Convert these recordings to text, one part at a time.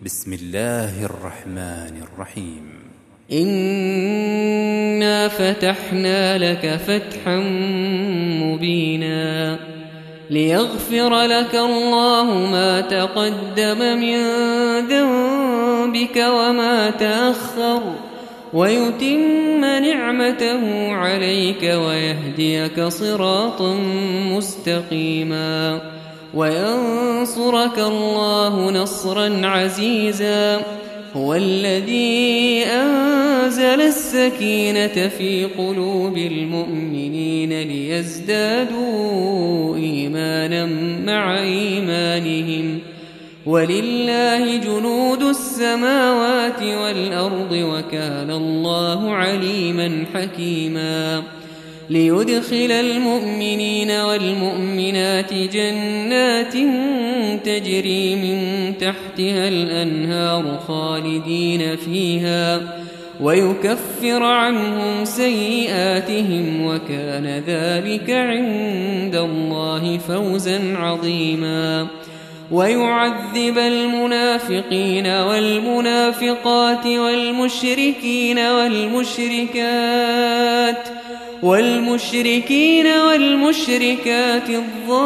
بسم الله الرحمن الرحيم. إنا فتحنا لك فتحا مبينا ليغفر لك الله ما تقدم من ذنبك وما تأخر ويتم نعمته عليك ويهديك صراطا مستقيما وينصرك الله نصرا عزيزا. هو الذي أنزل السكينة في قلوب المؤمنين ليزدادوا إيمانا مع إيمانهم ولله جنود السماوات والأرض وكان الله عليما حكيما. ليدخل المؤمنين والمؤمنات جنات تجري من تحتها الأنهار خالدين فيها ويكفر عنهم سيئاتهم وكان ذلك عند الله فوزا عظيما. ويعذب المنافقين والمنافقات والمشركين والمشركات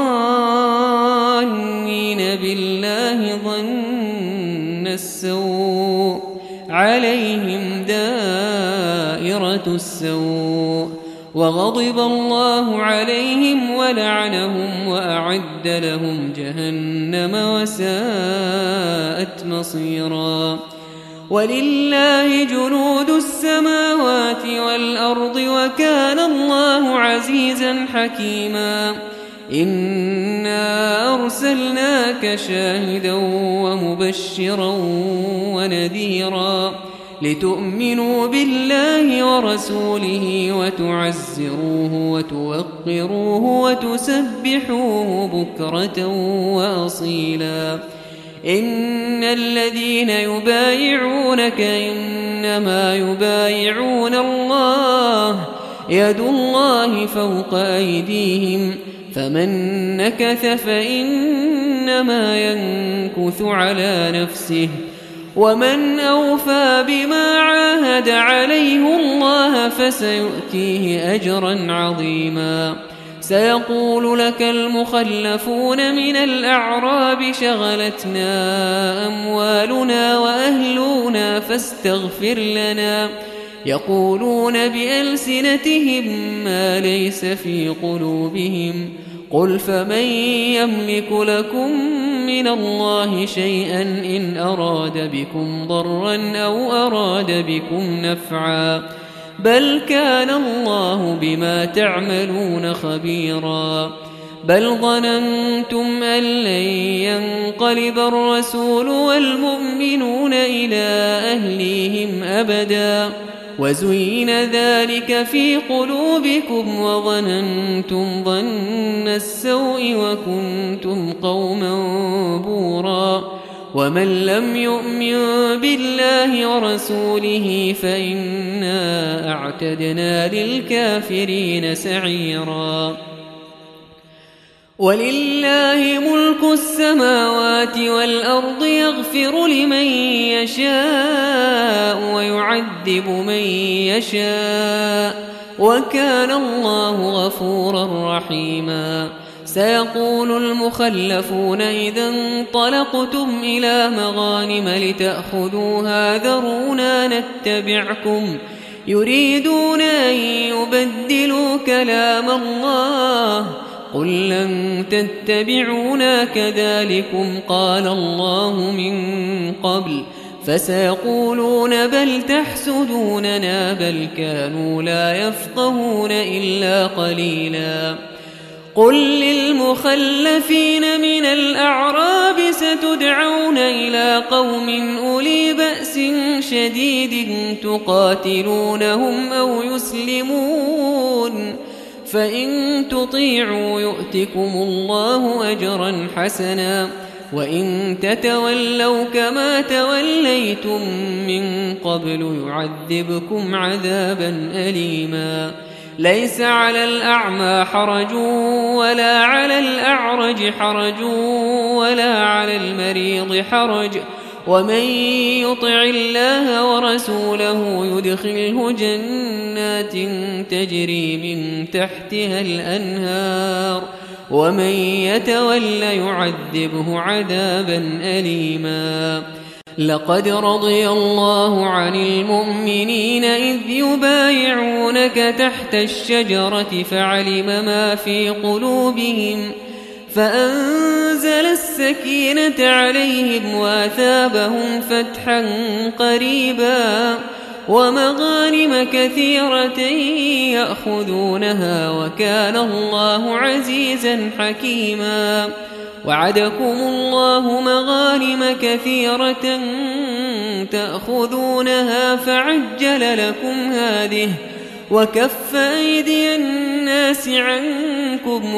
الظانين بالله ظن السوء عليهم دائرة السوء وغضب الله عليهم ولعنهم وأعد لهم جهنم وساءت مصيرا. ولله جنود السماوات والأرض وكان الله عزيزا حكيما. إنا أرسلناك شاهدا ومبشرا ونذيرا لتؤمنوا بالله ورسوله وتعزروه وتوقروه وتسبحوه بكرة وأصيلا. إن الذين يبايعونك إنما يبايعون الله يد الله فوق أيديهم فمن نكث فإنما ينكث على نفسه ومن أوفى بما عاهد عليه الله فسيؤتيه أجرا عظيما. سيقول لك المخلفون من الأعراب شغلتنا أموالنا وأهلنا فاستغفر لنا يقولون بألسنتهم ما ليس في قلوبهم قل فمن يملك لكم من الله شيئا إن أراد بكم ضرا أو أراد بكم نفعا بل كان الله بما تعملون خبيرا. بل ظننتم أن لن ينقلب الرسول والمؤمنون إلى أهليهم أبدا وزين ذلك في قلوبكم وظننتم ظن السوء وكنتم قوما بورا. ومن لم يؤمن بالله ورسوله فإنا أعتدنا للكافرين سعيرا. ولله ملك السماوات والأرض يغفر لمن يشاء ويعذب من يشاء وكان الله غفورا رحيما. سيقول المخلفون إذا انطلقتم إلى مغانم لتأخذوها ذرونا نتبعكم يريدون أن يبدلوا كلام الله قل لن تتبعونا كذلكم قال الله من قبل فسيقولون بل تحسدوننا بل كانوا لا يفقهون إلا قليلا. قل للمخلفين من الأعراب ستدعون إلى قوم أولي بأس شديد تقاتلونهم أو يسلمون فإن تطيعوا يؤتكم الله أجرا حسنا وإن تتولوا كما توليتم من قبل يعذبكم عذابا أليما. ليس على الأعمى حرج ولا على الأعرج حرج ولا على المريض حرج ومن يطع الله ورسوله يدخله جنات تجري من تحتها الأنهار ومن يتول يعذبه عذابا أليما. لقد رضي الله عن المؤمنين إذ يبايعونك تحت الشجرة فعلم ما في قلوبهم فأنزل السكينة عليهم وأثابهم فتحا قريبا ومغانم كثيرة يأخذونها وكان الله عزيزا حكيما. وعدكم الله مغانم كثيرة تأخذونها فعجل لكم هذه وكف أيدي الناس عنكم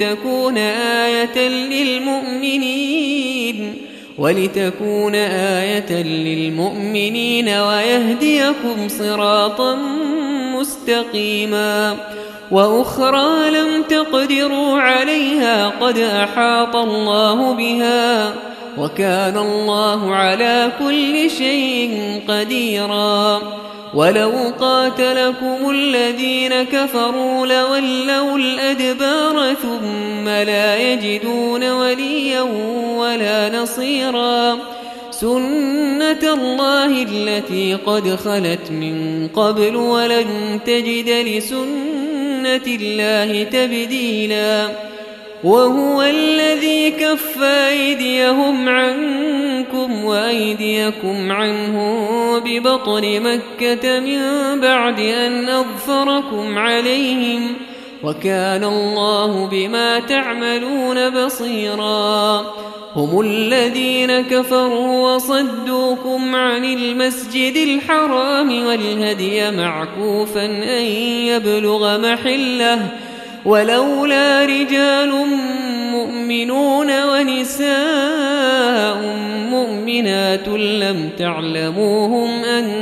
ولتكون آية للمؤمنين ويهديكم صراطا مستقيما. وأخرى لم تقدروا عليها قد أحاط الله بها وكان الله على كل شيء قديرا. ولو قاتلكم الذين كفروا لولوا الأدبار ثم لا يجدون وليا ولا نصيرا. سنة الله التي قد خلت من قبل ولن تجد لسنة الله تبديلا. وهو الذي كف أيديهم عنكم وأيديكم عنهم ببطن مكة من بعد أن أظفركم عليهم وكان الله بما تعملون بصيرا. هم الذين كفروا وصدوكم عن المسجد الحرام والهدي معكوفا أن يبلغ محله ولولا رجال مؤمنون ونساء مؤمنات لم تعلموهم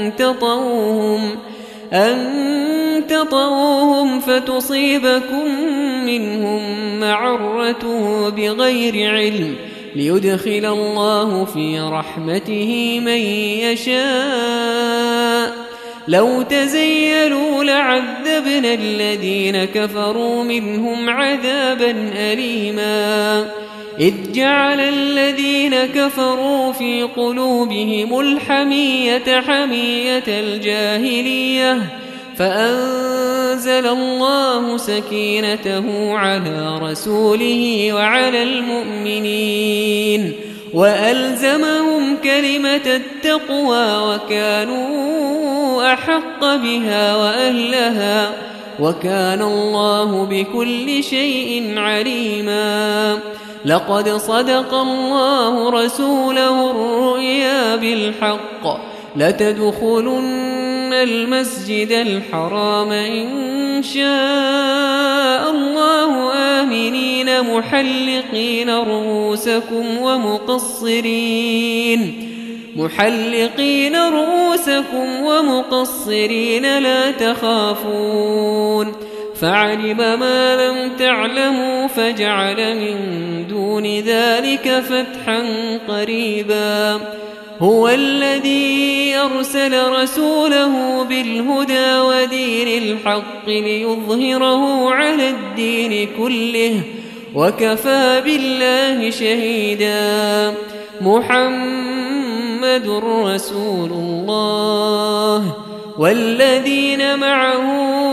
أن تطؤوهم فتصيبكم منهم معرة بغير علم ليدخل الله في رحمته من يشاء. لو تزيلوا لعذبنا الذين كفروا منهم عذابا أليما. إذ جعل الذين كفروا في قلوبهم الحمية حمية الجاهلية فأنزل الله سكينته على رسوله وعلى المؤمنين وألزمهم كلمة التقوى وكانوا أحق بها وأهلها وكان الله بكل شيء عليما. لقد صدق الله رسوله الرؤيا بالحق لتدخلن المسجد الحرام إن شاء الله آمنين محلقين رؤوسكم ومقصرين لا تخافون فعلم ما لم تعلموا فجعل من دون ذلك فتحا قريبا. هو الذي أرسل رسوله بالهدى ودين الحق ليظهره على الدين كله وكفى بالله شهيدا. محمد رسول الله والذين معه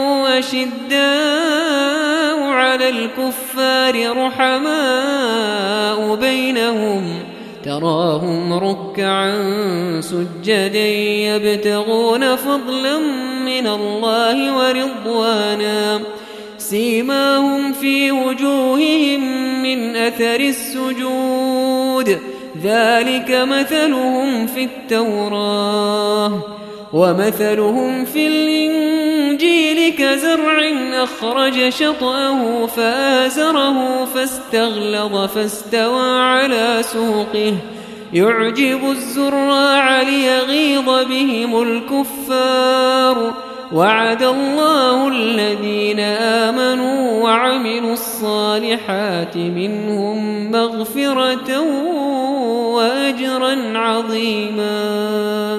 أشداء على الكفار رحماء بينهم تراهم ركعا سجدا يبتغون فضلا من الله ورضوانا سيماهم في وجوههم من أثر السجود ذلك مثلهم في التوراة ومثلهم في الإنجيل كزرع أخرج شطأه فآزره فاستغلظ فاستوى على سوقه يعجب الزراع ليغيظ بهم الكفار. وعد الله الذين آمنوا وعملوا الصالحات منهم مغفرة وأجرا أجرا عظيما.